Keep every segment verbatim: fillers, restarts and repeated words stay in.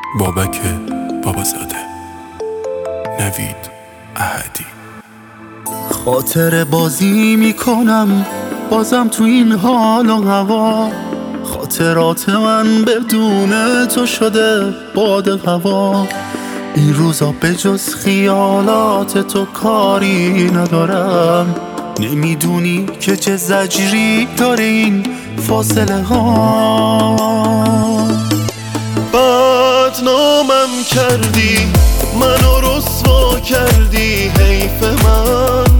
بابک بابازاده، نوید احدی. خاطر بازی میکنم بازم تو این حال و هوا، خاطرات من بدون تو شده باد هوا. این روزا به جز خیالات تو کاری ندارم، نمیدونی که چه زجری داره این فاصله ها. بدنامم کردی، منو رسوا کردی، حیف من.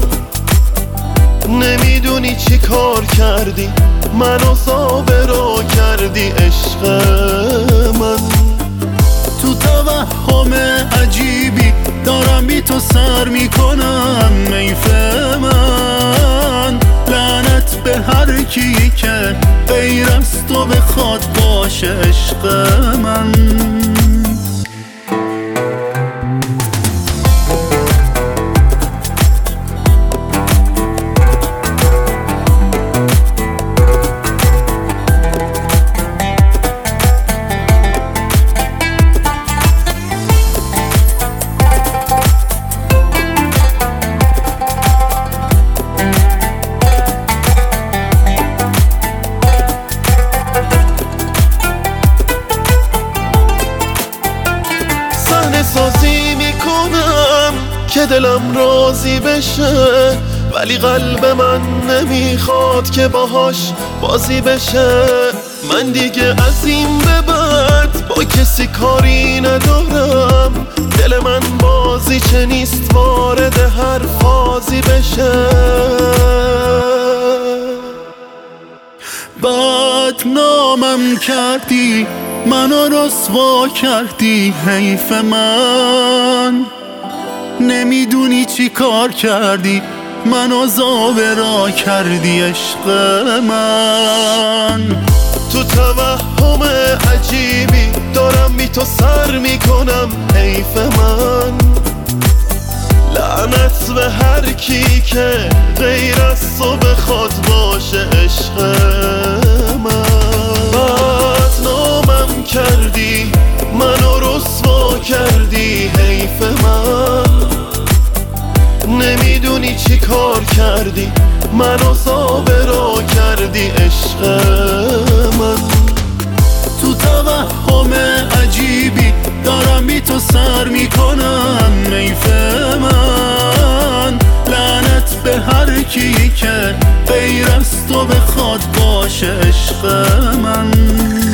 نمیدونی چی کار کردی، منو صابرا کردی، عشق من. تو توهم عجیبی دارم بی تو سر میکنم، حیف من. لعنت به هر کی که غیر از تو بخواد باشه عشق من. سازی میکنم که دلم راضی بشه، ولی قلب من نمیخواد که باهاش بازی بشه. من دیگه از این به بعد با کسی کاری ندارم، دل من بازی چه نیست وارد هر فازی بشه. بدنامم کردی، منو رسوا کردی، حیف من. نمیدونی چی کار کردی، منو زاورا کردی، عشق من. تو توهم عجیبی دارم بی تو سر میکنم، حیف من. لعنت به هر کی که غیر از تو بخواد باشه عشق من. بدنامم کردی، منو رسوا کردی، حیف من. نمیدونی چی کار کردی، منو صابرا کردی، عشق من. تو توهم عجیبی دارم بی تو سر میکنم، حیف من. لعنت به هر کی که غیر از تو بخواد باشه عشق من.